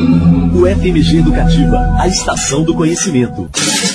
O FMG Educativa, a estação do conhecimento.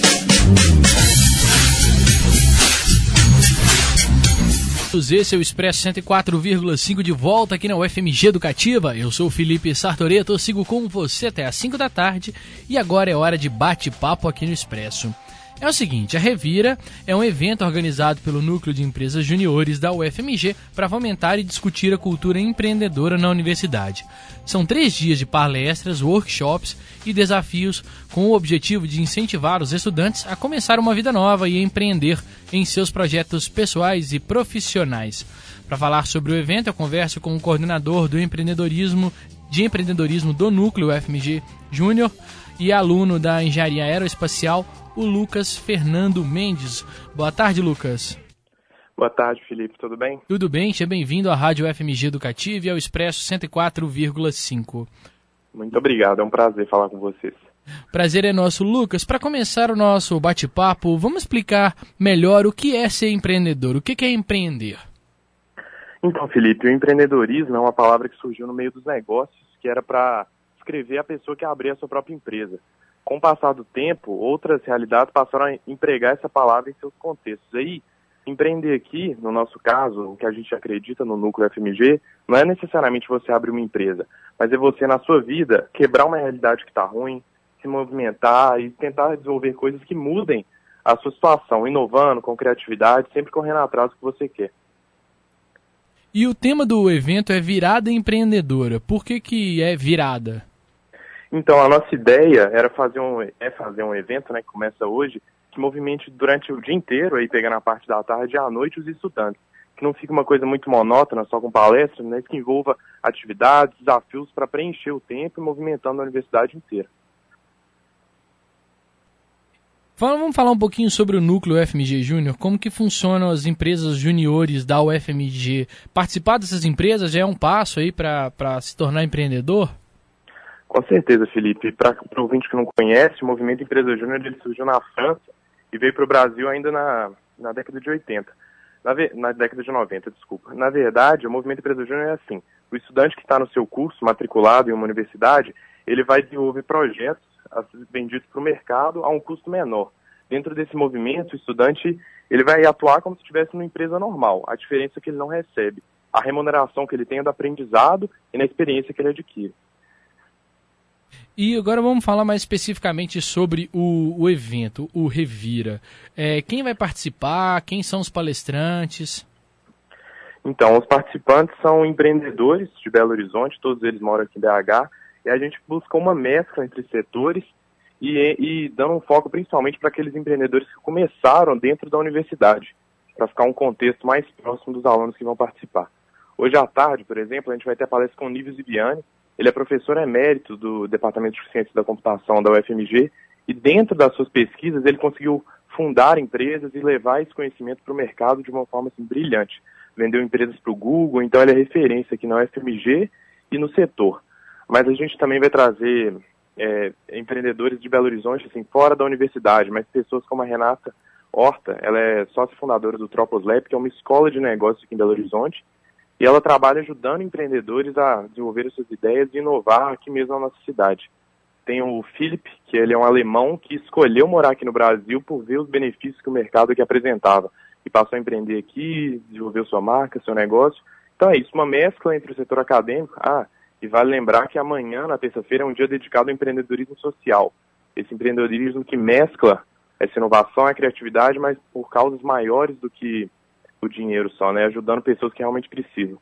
Esse é o Expresso 104,5 de volta aqui na UFMG Educativa. Eu sou o Felipe Sartoreto, eu sigo com você até às 5 da tarde e agora é hora de bate-papo aqui no Expresso. É o seguinte, a Revira é um evento organizado pelo Núcleo de Empresas Juniores da UFMG para fomentar e discutir a cultura empreendedora na universidade. São 3 dias de palestras, workshops e desafios com o objetivo de incentivar os estudantes a começar uma vida nova e empreender em seus projetos pessoais e profissionais. Para falar sobre o evento, eu converso com o coordenador do empreendedorismo do Núcleo UFMG Júnior e aluno da Engenharia Aeroespacial, o Lucas Fernando Mendes. Boa tarde, Lucas. Boa tarde, Felipe. Tudo bem? Tudo bem. Seja bem-vindo à Rádio UFMG Educativa e ao Expresso 104,5. Muito obrigado. É um prazer falar com vocês. Prazer é nosso, Lucas. Para começar o nosso bate-papo, vamos explicar melhor o que é ser empreendedor. O que é empreender? Então, Felipe, o empreendedorismo é uma palavra que surgiu no meio dos negócios, que era para descrever a pessoa que abria a sua própria empresa. Com o passar do tempo, outras realidades passaram a empregar essa palavra em seus contextos. Aí, empreender aqui, no nosso caso, o que a gente acredita no Núcleo FMG, não é necessariamente você abrir uma empresa, mas é você, na sua vida, quebrar uma realidade que está ruim, se movimentar e tentar desenvolver coisas que mudem a sua situação, inovando, com criatividade, sempre correndo atrás do que você quer. E o tema do evento é virada empreendedora. Por que é virada? Então, a nossa ideia era fazer um evento, né, que começa hoje, que movimente durante o dia inteiro, aí pegando a parte da tarde e à noite, os estudantes. Que não fique uma coisa muito monótona, só com palestras, né, que envolva atividades, desafios para preencher o tempo e movimentando a universidade inteira. Vamos falar um pouquinho sobre o Núcleo UFMG Júnior, como que funcionam as empresas juniores da UFMG. Participar dessas empresas já é um passo aí para se tornar empreendedor? Com certeza, Felipe. Para o ouvinte que não conhece, o movimento Empresa Júnior ele surgiu na França e veio para o Brasil ainda na década de 80. Na década de 90, desculpa. Na verdade, o movimento Empresa Júnior é assim. O estudante que está no seu curso, matriculado em uma universidade, ele vai desenvolver projetos a ser vendidos para o mercado a um custo menor. Dentro desse movimento, o estudante ele vai atuar como se estivesse numa empresa normal. A diferença é que ele não recebe a remuneração que ele tem é do aprendizado e na experiência que ele adquire. E agora vamos falar mais especificamente sobre o evento, o Revira. Quem vai participar? Quem são os palestrantes? Então, os participantes são empreendedores de Belo Horizonte, todos eles moram aqui em BH, e a gente busca uma mescla entre setores e dando um foco principalmente para aqueles empreendedores que começaram dentro da universidade, para ficar um contexto mais próximo dos alunos que vão participar. Hoje à tarde, por exemplo, a gente vai ter a palestra com o Nível Zibiani. Ele é professor emérito do Departamento de Ciência da Computação da UFMG e dentro das suas pesquisas ele conseguiu fundar empresas e levar esse conhecimento para o mercado de uma forma assim, brilhante. Vendeu empresas para o Google, então ele é referência aqui na UFMG e no setor. Mas a gente também vai trazer empreendedores de Belo Horizonte, assim, fora da universidade, mas pessoas como a Renata Horta, ela é sócia fundadora do Tropos Lab, que é uma escola de negócios aqui em Belo Horizonte, e ela trabalha ajudando empreendedores a desenvolver suas ideias e inovar aqui mesmo na nossa cidade. Tem o Philipp, que ele é um alemão que escolheu morar aqui no Brasil por ver os benefícios que o mercado aqui apresentava. E passou a empreender aqui, desenvolveu sua marca, seu negócio. Então é isso, uma mescla entre o setor acadêmico. E vale lembrar que amanhã, na terça-feira, é um dia dedicado ao empreendedorismo social. Esse empreendedorismo que mescla essa inovação e a criatividade, mas por causas maiores do que o dinheiro só, né? Ajudando pessoas que realmente precisam.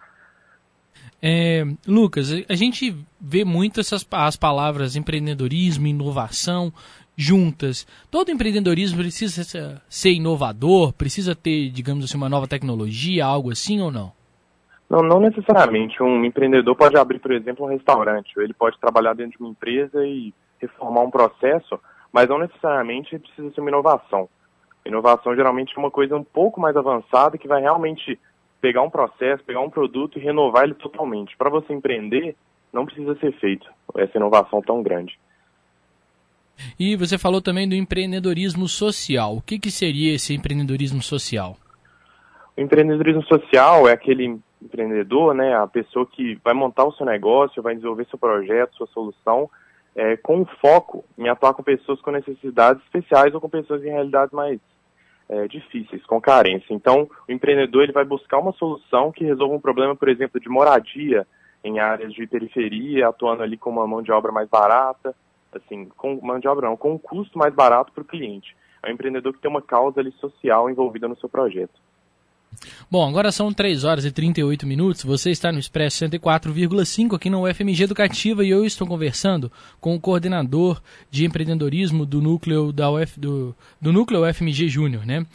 Lucas, a gente vê muito as palavras empreendedorismo e inovação juntas. Todo empreendedorismo precisa ser inovador, precisa ter, digamos assim, uma nova tecnologia, algo assim ou não? Não necessariamente. Um empreendedor pode abrir, por exemplo, um restaurante, ou ele pode trabalhar dentro de uma empresa e reformar um processo, mas não necessariamente precisa ser uma inovação. Inovação geralmente é uma coisa um pouco mais avançada que vai realmente pegar um processo, pegar um produto e renovar ele totalmente. Para você empreender, não precisa ser feito essa inovação tão grande. E você falou também do empreendedorismo social. O que seria esse empreendedorismo social? O empreendedorismo social é aquele empreendedor, né, a pessoa que vai montar o seu negócio, vai desenvolver seu projeto, sua solução, com foco em atuar com pessoas com necessidades especiais ou com pessoas em realidades mais difíceis, com carência. Então, o empreendedor ele vai buscar uma solução que resolva um problema, por exemplo, de moradia em áreas de periferia, atuando ali com uma mão de obra mais barata, assim, com mão de obra não, com um custo mais barato para o cliente. É um empreendedor que tem uma causa ali social envolvida no seu projeto. Bom, agora são 3 horas e 38 minutos, você está no Expresso 104,5 aqui na UFMG Educativa e eu estou conversando com o coordenador de empreendedorismo do núcleo do núcleo UFMG Júnior, né?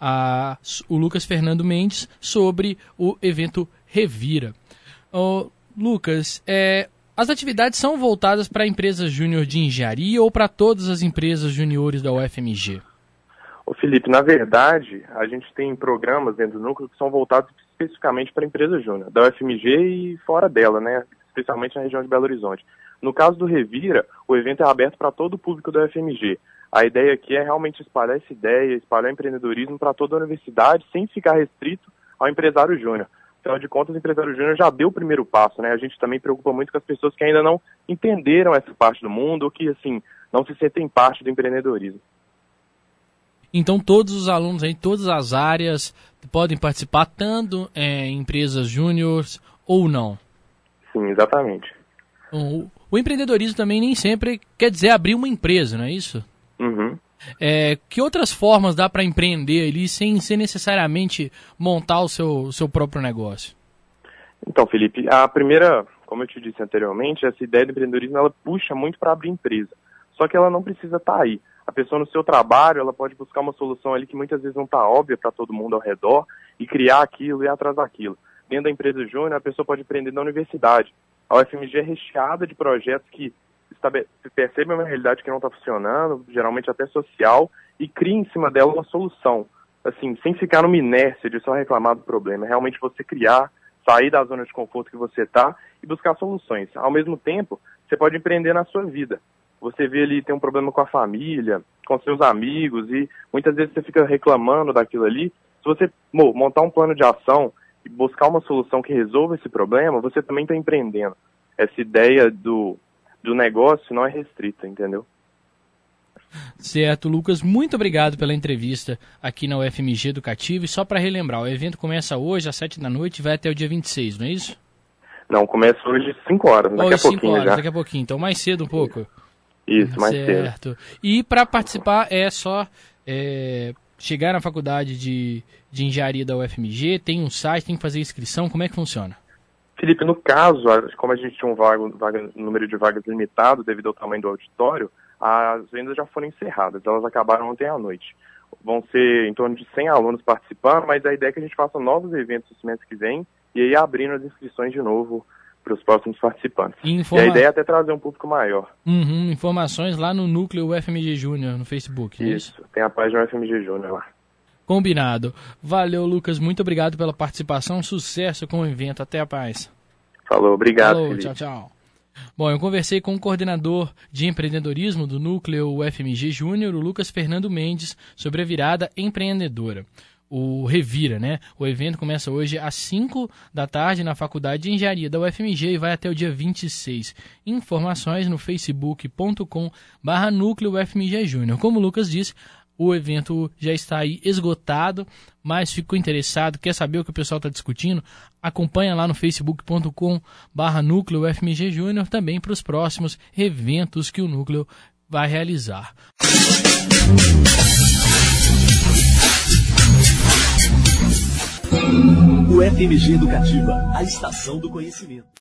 O Lucas Fernando Mendes, sobre o evento Revira. Lucas, as atividades são voltadas para empresas júnior de engenharia ou para todas as empresas juniores da UFMG? Ô Felipe, na verdade, a gente tem programas dentro do núcleo que são voltados especificamente para empresas júnior, da UFMG e fora dela, né? Especialmente na região de Belo Horizonte. No caso do Revira, o evento é aberto para todo o público da UFMG. A ideia aqui é realmente espalhar essa ideia, espalhar empreendedorismo para toda a universidade, sem ficar restrito ao empresário júnior. Afinal de contas, o empresário júnior já deu o primeiro passo, né? A gente também preocupa muito com as pessoas que ainda não entenderam essa parte do mundo ou que, assim, não se sentem parte do empreendedorismo. Então todos os alunos aí, todas as áreas podem participar, tanto em empresas júniores ou não? Sim, exatamente. O empreendedorismo também nem sempre quer dizer abrir uma empresa, não é isso? Uhum. Que outras formas dá para empreender ali sem necessariamente montar o seu próprio negócio? Então, Felipe, a primeira, como eu te disse anteriormente, essa ideia do empreendedorismo ela puxa muito para abrir empresa. Só que ela não precisa estar aí. A pessoa no seu trabalho, ela pode buscar uma solução ali que muitas vezes não está óbvia para todo mundo ao redor e criar aquilo e ir atrás daquilo. Dentro da empresa júnior, a pessoa pode empreender na universidade. A UFMG é recheada de projetos que percebem uma realidade que não está funcionando, geralmente até social, e cria em cima dela uma solução. Assim, sem ficar numa inércia de só reclamar do problema. É realmente você criar, sair da zona de conforto que você está e buscar soluções. Ao mesmo tempo, você pode empreender na sua vida. Você vê ali, tem um problema com a família, com seus amigos, e muitas vezes você fica reclamando daquilo ali. Se você montar um plano de ação e buscar uma solução que resolva esse problema, você também está empreendendo. Essa ideia do negócio não é restrita, entendeu? Certo, Lucas, muito obrigado pela entrevista aqui na UFMG Educativa. E só para relembrar, o evento começa hoje às 7 da noite e vai até o dia 26, não é isso? Não, começa hoje às 5 horas, daqui a pouquinho já. Daqui a pouquinho, então mais cedo um pouco. Isso, mais certo. cedo. E para participar é só chegar na faculdade de engenharia da UFMG, tem um site, tem que fazer inscrição, como é que funciona? Felipe, no caso, como a gente tinha um número de vagas limitado devido ao tamanho do auditório, as vendas já foram encerradas, elas acabaram ontem à noite. Vão ser em torno de 100 alunos participando, mas a ideia é que a gente faça novos eventos no semestre que vem e aí abrindo as inscrições de novo para os próximos participantes. E a ideia é até trazer um público maior. Informações lá no núcleo UFMG Júnior, no Facebook. Isso, tem a página UFMG Júnior lá. Combinado. Valeu, Lucas, muito obrigado pela participação, sucesso com o evento, até a paz. Falou, obrigado, Falou, Felipe. Tchau, tchau. Bom, eu conversei com o coordenador de empreendedorismo do núcleo UFMG Júnior, o Lucas Fernando Mendes, sobre a virada empreendedora. O Revira, né? O evento começa hoje às 5 da tarde na Faculdade de Engenharia da UFMG e vai até o dia 26. Informações no facebook.com/núcleo UFMG Júnior. Como o Lucas disse, o evento já está aí esgotado, mas ficou interessado, quer saber o que o pessoal está discutindo? Acompanha lá no facebook.com/núcleo UFMG Júnior também para os próximos eventos que o núcleo vai realizar. UFMG Educativa, a estação do conhecimento.